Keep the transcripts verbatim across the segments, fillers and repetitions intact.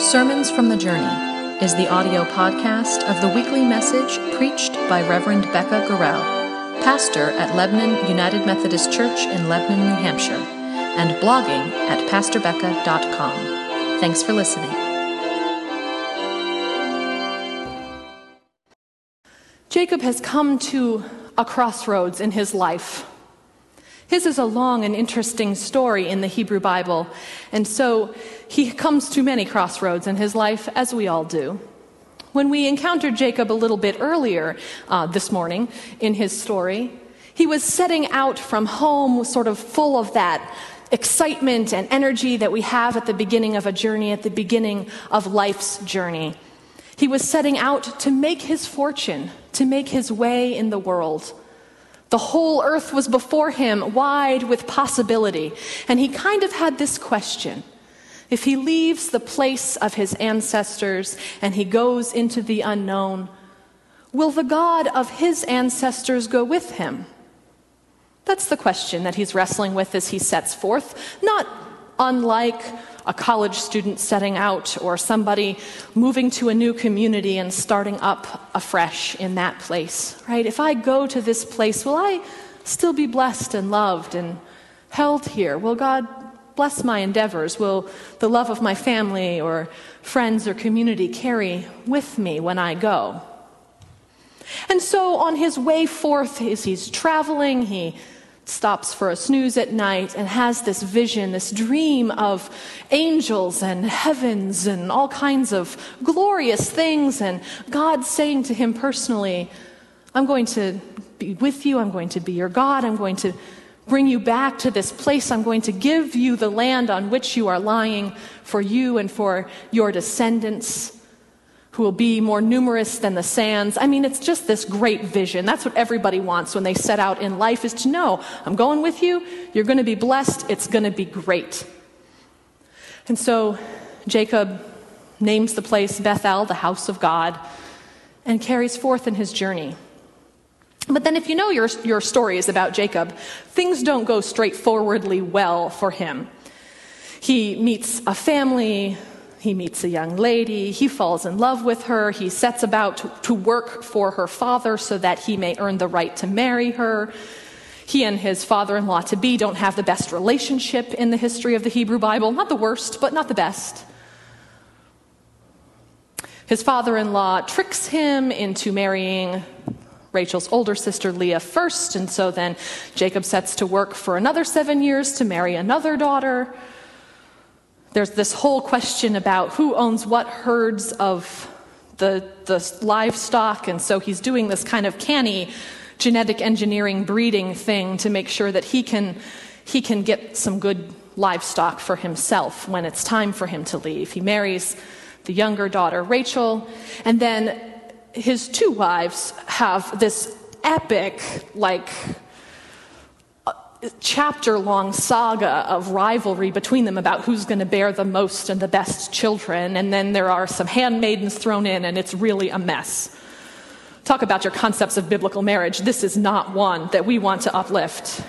Sermons from the Journey is the audio podcast of the weekly message preached by Reverend Becca Gorell, pastor at Lebanon United Methodist Church in Lebanon, New Hampshire, and blogging at pastor becca dot com. Thanks for listening. Jacob has come to a crossroads in his life. His is a long and interesting story in the Hebrew Bible, and so he comes to many crossroads in his life, as we all do. When we encountered Jacob a little bit earlier uh, this morning in his story, he was setting out from home sort of full of that excitement and energy that we have at the beginning of a journey, at the beginning of life's journey. He was setting out to make his fortune, to make his way in the world. The whole earth was before him, wide with possibility. And he kind of had this question. If he leaves the place of his ancestors and he goes into the unknown, will the God of his ancestors go with him? That's the question that he's wrestling with as he sets forth, not unlike a college student setting out or somebody moving to a new community and starting up afresh in that place, right? If I go to this place, will I still be blessed and loved and held here? Will God bless my endeavors? Will the love of my family or friends or community carry with me when I go? And so on his way forth, as he's traveling, he stops for a snooze at night and has this vision, this dream of angels and heavens and all kinds of glorious things, and God saying to him personally, I'm going to be with you, I'm going to be your God, I'm going to bring you back to this place, I'm going to give you the land on which you are lying for you and for your descendants, who will be more numerous than the sands. I mean, it's just this great vision. That's what everybody wants when they set out in life, is to know, I'm going with you, you're going to be blessed, it's going to be great. And so Jacob names the place Bethel, the house of God, and carries forth in his journey. But then if you know your, your stories about Jacob, things don't go straightforwardly well for him. He meets a family. He meets a young lady, he falls in love with her, he sets about to, to work for her father so that he may earn the right to marry her. He and his father-in-law-to-be don't have the best relationship in the history of the Hebrew Bible. Not the worst, but not the best. His father-in-law tricks him into marrying Rachel's older sister Leah first, and so then Jacob sets to work for another seven years to marry another daughter. There's this whole question about who owns what herds of the, the livestock, and so he's doing this kind of canny genetic engineering breeding thing to make sure that he can, he can get some good livestock for himself when it's time for him to leave. He marries the younger daughter, Rachel, and then his two wives have this epic, like, chapter-long saga of rivalry between them about who's going to bear the most and the best children, and then there are some handmaidens thrown in, and it's really a mess. Talk about your concepts of biblical marriage. This is not one that we want to uplift.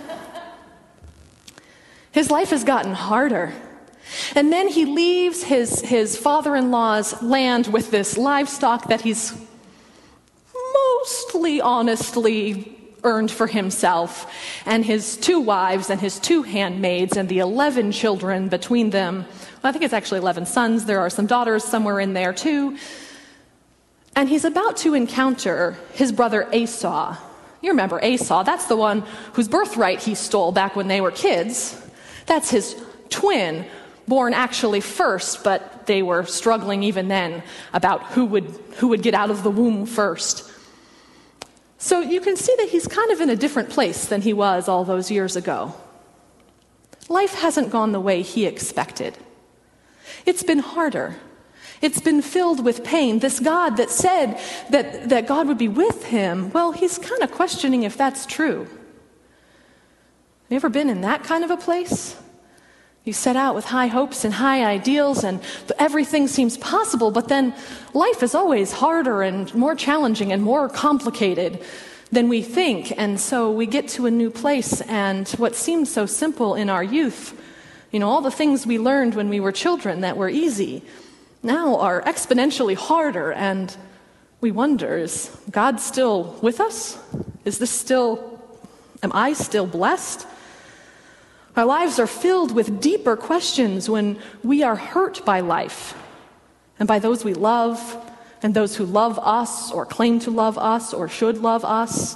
His life has gotten harder. And then he leaves his, his father-in-law's land with this livestock that he's mostly honestly earned for himself, and his two wives and his two handmaids and the eleven children between them. Well, I think it's actually eleven sons. There are some daughters somewhere in there too. And he's about to encounter his brother Esau. You remember Esau, that's the one whose birthright he stole back when they were kids. That's his twin, born actually first, but they were struggling even then about who would, who would get out of the womb first. So you can see that he's kind of in a different place than he was all those years ago. Life hasn't gone the way he expected. It's been harder. It's been filled with pain. This God that said that, that God would be with him, well, he's kind of questioning if that's true. Have you ever been in that kind of a place? You set out with high hopes and high ideals, and everything seems possible, but then life is always harder and more challenging and more complicated than we think. And so we get to a new place, and what seems so simple in our youth, you know, all the things we learned when we were children that were easy, now are exponentially harder, and we wonder, is God still with us? Is this still, am I still blessed? Our lives are filled with deeper questions when we are hurt by life and by those we love and those who love us or claim to love us or should love us.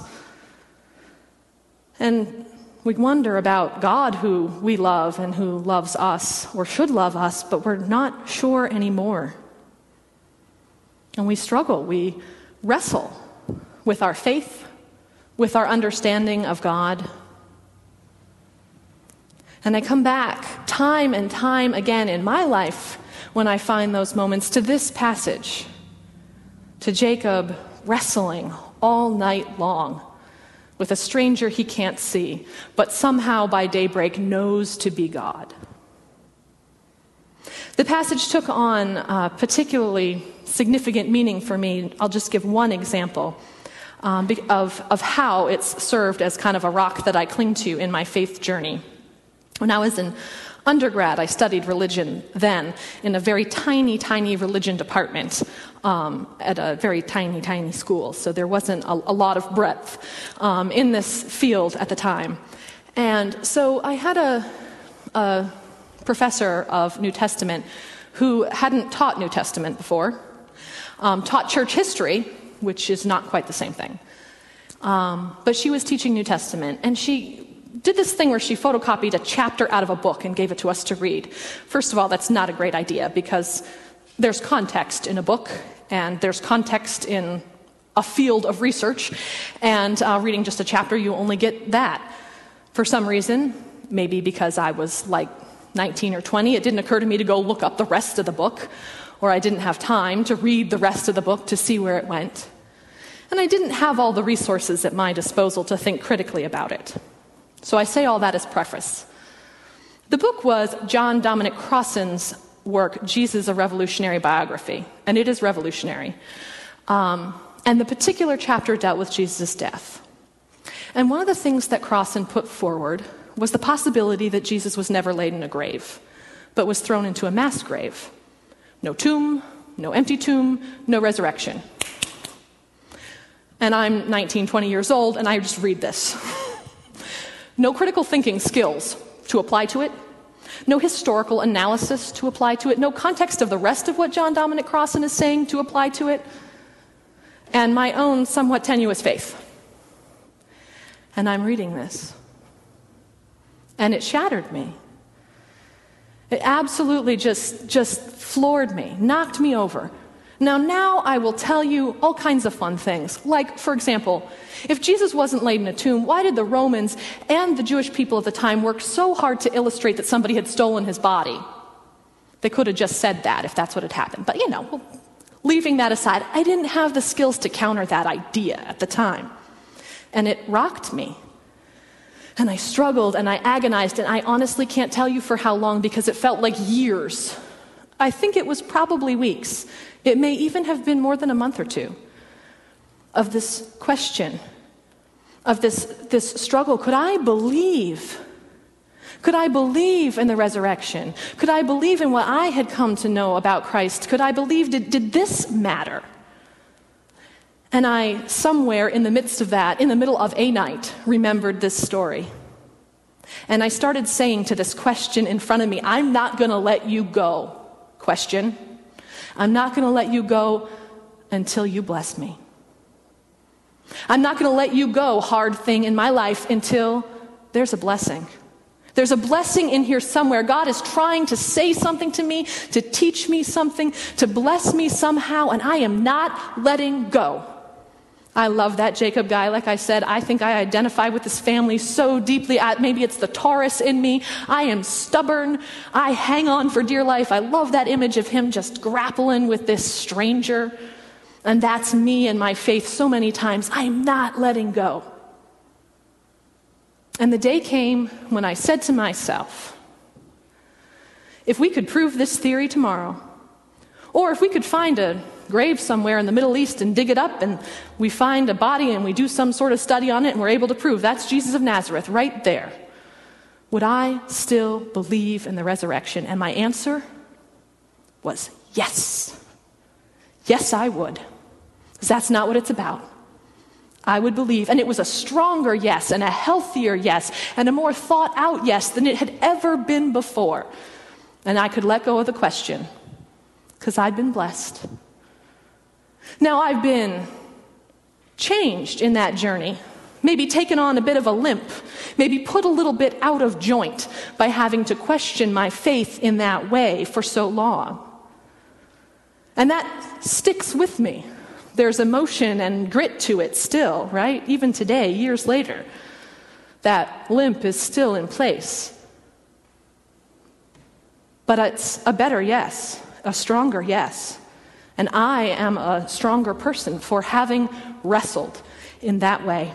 And we wonder about God who we love and who loves us or should love us, but we're not sure anymore. And we struggle, we wrestle with our faith, with our understanding of God. And I come back time and time again in my life when I find those moments to this passage, to Jacob wrestling all night long with a stranger he can't see, but somehow by daybreak knows to be God. The passage took on uh, particularly significant meaning for me. I'll just give one example um, of, of how it's served as kind of a rock that I cling to in my faith journey. When I was in undergrad, I studied religion then in a very tiny, tiny religion department um, at a very tiny, tiny school. So there wasn't a, a lot of breadth um, in this field at the time. And so I had a, a professor of New Testament who hadn't taught New Testament before, um, taught church history, which is not quite the same thing. Um, but she was teaching New Testament, and she did this thing where she photocopied a chapter out of a book and gave it to us to read. First of all, that's not a great idea because there's context in a book and there's context in a field of research, and uh, reading just a chapter, you only get that. For some reason, maybe because I was like nineteen or twenty, it didn't occur to me to go look up the rest of the book, or I didn't have time to read the rest of the book to see where it went. And I didn't have all the resources at my disposal to think critically about it. So I say all that as preface. The book was John Dominic Crossan's work, Jesus, a Revolutionary Biography, and it is revolutionary. Um, and the particular chapter dealt with Jesus' death. And one of the things that Crossan put forward was the possibility that Jesus was never laid in a grave, but was thrown into a mass grave. No tomb, no empty tomb, no resurrection. And I'm nineteen, twenty years old, and I just read this. No critical thinking skills to apply to it. No historical analysis to apply to it. No context of the rest of what John Dominic Crossan is saying to apply to it. And my own somewhat tenuous faith. And I'm reading this. And it shattered me. It absolutely just, just floored me, knocked me over. Now, now I will tell you all kinds of fun things. Like, for example, if Jesus wasn't laid in a tomb, why did the Romans and the Jewish people at the time work so hard to illustrate that somebody had stolen his body? They could have just said that if that's what had happened. But, you know, leaving that aside, I didn't have the skills to counter that idea at the time. And it rocked me. And I struggled and I agonized, and I honestly can't tell you for how long because it felt like years. I think it was probably weeks. It may even have been more than a month or two of this question, of this, this struggle. Could I believe? Could I believe in the resurrection? Could I believe in what I had come to know about Christ? Could I believe, did, did this matter? And I, somewhere in the midst of that, in the middle of a night, remembered this story. And I started saying to this question in front of me, I'm not going to let you go, question. I'm not going to let you go until you bless me. I'm not going to let you go, hard thing in my life, until there's a blessing. There's a blessing in here somewhere. God is trying to say something to me, to teach me something, to bless me somehow, and I am not letting go. I love that Jacob guy. Like I said, I think I identify with this family so deeply. I, maybe it's the Taurus in me. I am stubborn. I hang on for dear life. I love that image of him just grappling with this stranger. And that's me and my faith so many times. I am not letting go. And the day came when I said to myself, if we could prove this theory tomorrow, or if we could find a grave somewhere in the Middle East and dig it up, and we find a body and we do some sort of study on it and we're able to prove that's Jesus of Nazareth right there, would I still believe in the resurrection? And my answer was yes. Yes, I would. Because that's not what it's about. I would believe, and it was a stronger yes, and a healthier yes, and a more thought out yes than it had ever been before. And I could let go of the question, because I'd been blessed. Now I've been changed in that journey, maybe taken on a bit of a limp, maybe put a little bit out of joint by having to question my faith in that way for so long. And that sticks with me. There's emotion and grit to it still, right? Even today, years later, that limp is still in place. But it's a better yes, a stronger yes. And I am a stronger person for having wrestled in that way.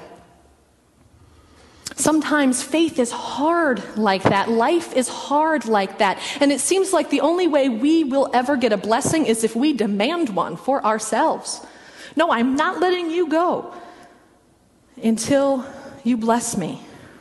Sometimes faith is hard like that. Life is hard like that. And it seems like the only way we will ever get a blessing is if we demand one for ourselves. No, I'm not letting you go until you bless me.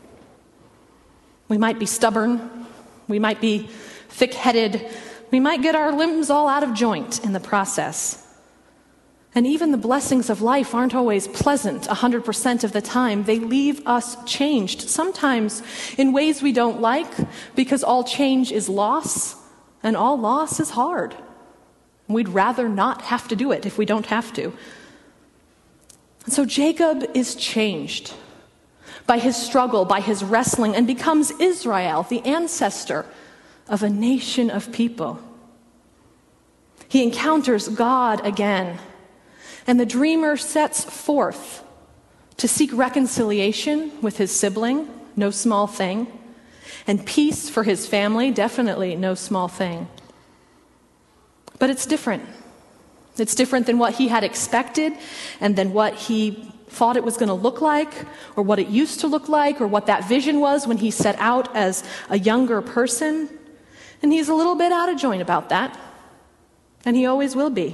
We might be stubborn. We might be thick-headed. We might get our limbs all out of joint in the process. And even the blessings of life aren't always pleasant one hundred percent of the time. They leave us changed, sometimes in ways we don't like, because all change is loss, and all loss is hard. We'd rather not have to do it if we don't have to. And so Jacob is changed by his struggle, by his wrestling, and becomes Israel, the ancestor of a nation of people. He encounters God again, and the dreamer sets forth to seek reconciliation with his sibling, no small thing, and peace for his family, definitely no small thing. But it's different. It's different than what he had expected and than what he thought it was going to look like, or what it used to look like, or what that vision was when he set out as a younger person. And he's a little bit out of joint about that. And he always will be.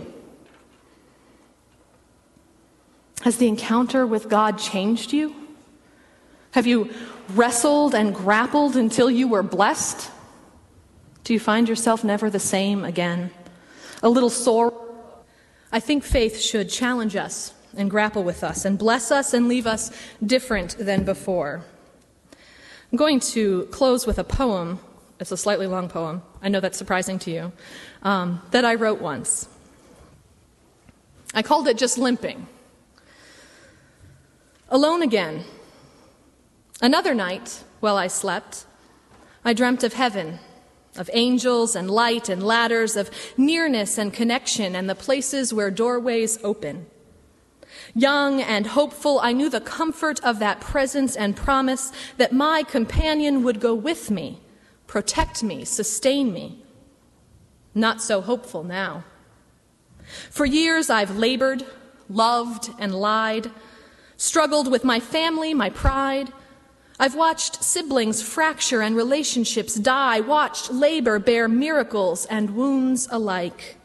Has the encounter with God changed you? Have you wrestled and grappled until you were blessed? Do you find yourself never the same again? A little sore? I think faith should challenge us and grapple with us and bless us and leave us different than before. I'm going to close with a poem. It's a slightly long poem. I know that's surprising to you. Um, that I wrote once. I called it just Limping. Alone again. Another night, while I slept, I dreamt of heaven, of angels and light and ladders, of nearness and connection and the places where doorways open. Young and hopeful, I knew the comfort of that presence and promise that my companion would go with me, protect me, sustain me. Not so hopeful now. For years I've labored, loved, and lied, struggled with my family, my pride. I've watched siblings fracture and relationships die, watched labor bear miracles and wounds alike.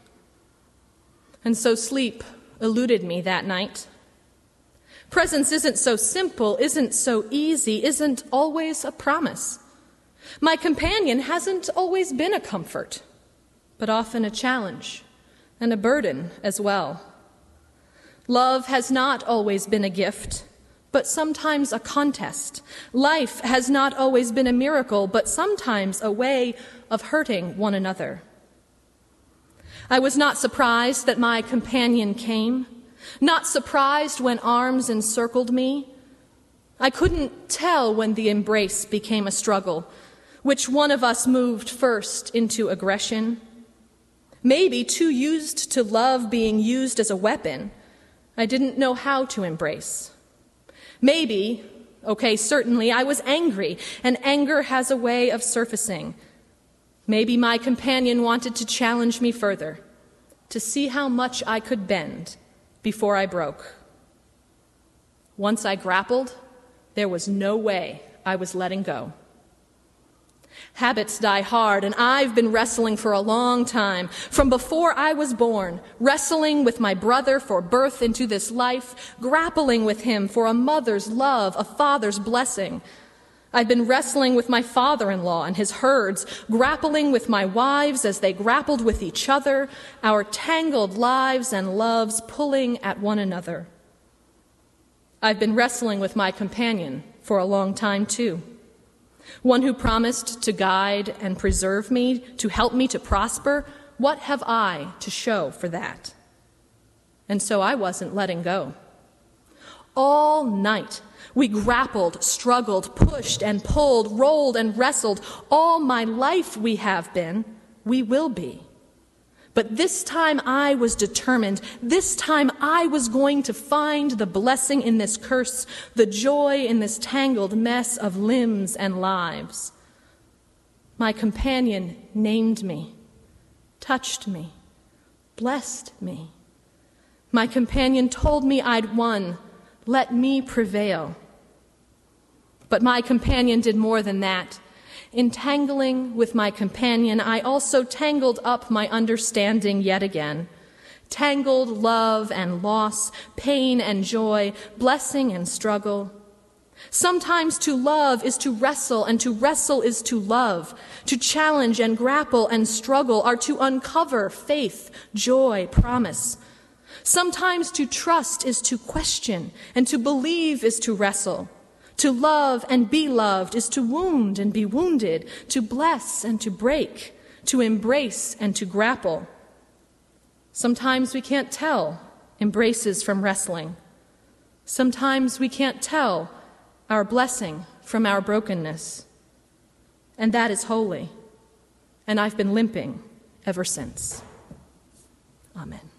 And so sleep eluded me that night. Presence isn't so simple, isn't so easy, isn't always a promise. My companion hasn't always been a comfort, but often a challenge and a burden as well. Love has not always been a gift, but sometimes a contest. Life has not always been a miracle, but sometimes a way of hurting one another. I was not surprised that my companion came, not surprised when arms encircled me. I couldn't tell when the embrace became a struggle, which one of us moved first into aggression. Maybe too used to love being used as a weapon, I didn't know how to embrace. Maybe, okay, certainly, I was angry, and anger has a way of surfacing. Maybe my companion wanted to challenge me further, to see how much I could bend before I broke. Once I grappled, there was no way I was letting go. Habits die hard, and I've been wrestling for a long time, from before I was born, wrestling with my brother for birth into this life, grappling with him for a mother's love, a father's blessing. I've been wrestling with my father-in-law and his herds, grappling with my wives as they grappled with each other, our tangled lives and loves pulling at one another. I've been wrestling with my companion for a long time, too. One who promised to guide and preserve me, to help me to prosper. What have I to show for that? And so I wasn't letting go. All night, we grappled, struggled, pushed and pulled, rolled and wrestled. All my life we have been, we will be. But this time I was determined. This time I was going to find the blessing in this curse, the joy in this tangled mess of limbs and lives. My companion named me, touched me, blessed me. My companion told me I'd won. Let me prevail. But my companion did more than that. In tangling with my companion, I also tangled up my understanding yet again. Tangled love and loss, pain and joy, blessing and struggle. Sometimes to love is to wrestle, and to wrestle is to love. To challenge and grapple and struggle are to uncover faith, joy, promise. Sometimes to trust is to question, and to believe is to wrestle. To love and be loved is to wound and be wounded, to bless and to break, to embrace and to grapple. Sometimes we can't tell embraces from wrestling. Sometimes we can't tell our blessing from our brokenness. And that is holy. And I've been limping ever since. Amen.